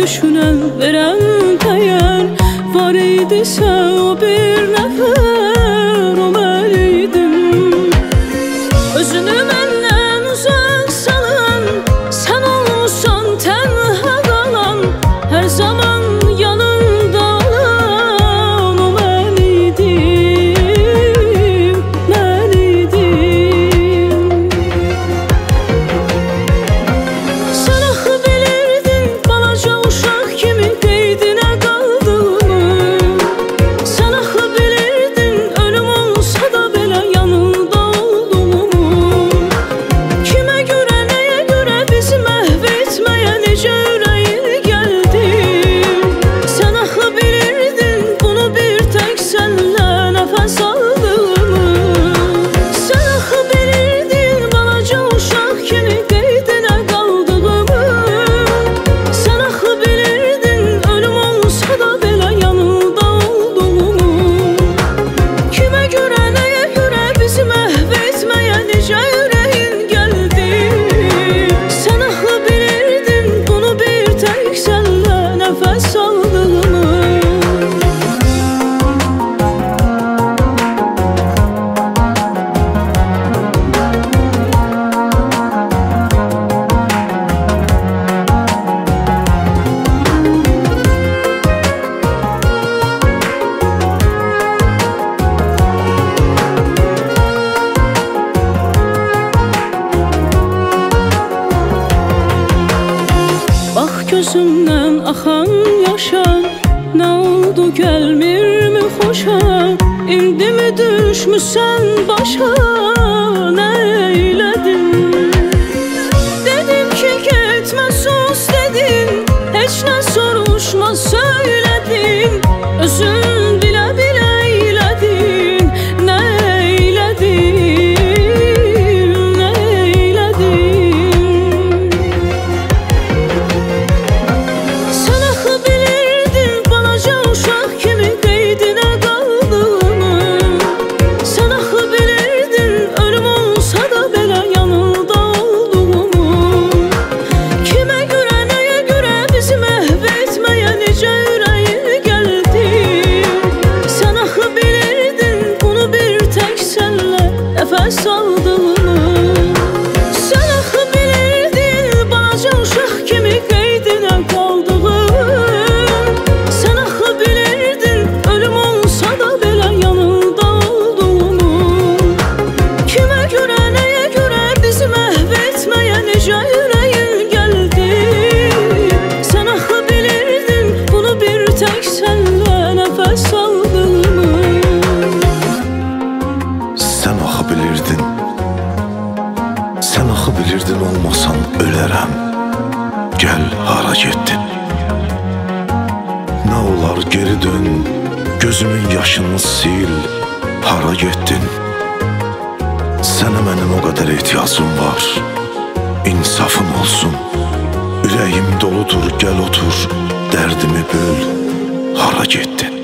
düşünən, verən dəyər var idisə o bir nəfər o mən idim. Özünü məndən uzaq salan, sən olmusan tənha qalan, hər zaman yanımda olan o mən idim, mən idim. Sən axı bilirdin balaca uşaq kimi qeydinə qaldığımı. Sən axı bilirdin ölüm olsa da belə yanında olduğumu. Kimə görə, nəyə görə bizi məhv etməyə necə ürəyin gəldi. Sən axı bilirdin bunu bir tək sənlə nəfəs aldığımı. Sən axı bilirdin balaca uşaq kimi qeydinə qaldığımı. Sən axı bilirdin ölüm olsa da belə yanında olduğumu. Kimə görə, nəyə görə bizi məhv etməyə necə ürəyin gəldi. Sən axı bilirdin bunu bir tək sənlə nəfəs aldığımı. Bax gözümdən axan yaşa, nə oldu gəlmirmi xoşa. İndimi düşmüsən başa, nə eylədin. Dedim ki getmə sus dedin, heç nə soruşma söylədin. Özün bilə bilə eylədin, nə eylədin, nə eylədin. Sən axı bilirdin balaca uşaq kimi qeydinə qaldığımı. Sən axı bilirdin ölüm olsa da belə yanında olduğumu. Kimə görə, nəyə görə bizi məhv etməyə necə ürəyin gəldi. Sən axı bilirdin bunu bir tək sənlə nəfəs aldığımı. Sən axı bilirdin balaca uşaq kimi qeydinə qaldığımı. Sən axı bilirdin ölüm olsa da belə yanında olduğumu. Kimə görə, nəyə görə bizi məhv etməyə necə ürəyin gəldi. Sən axı bilirdin bunu bir tək sənlə nəfəs aldığımı. Sən axı bilirdin, sən axı bilirdin olmasan ölərəm. Gəl hara getdin. Nə olar geri dön, gözümün yaşını sil. Hara getdin. Sənə mənim o qədər ehtiyacım var. İnsafın olsun. Ürəyim doludur, gəl otur. Dərdimi böl. Hara getdin.